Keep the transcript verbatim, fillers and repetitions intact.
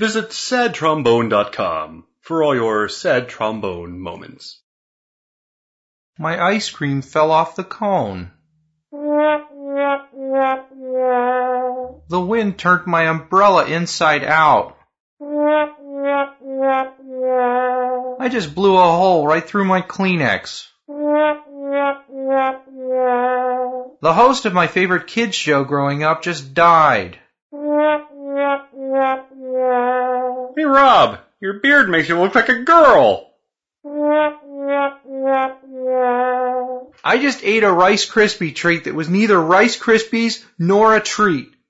Visit sad trombone dot com for all your sad trombone moments. My ice cream fell off the cone. The wind turned my umbrella inside out. I just blew a hole right through my Kleenex. The host of my favorite kids show growing up just died. Hey Rob, your beard makes you look like a girl. I just ate a Rice Krispie treat that was neither Rice Krispies nor a treat.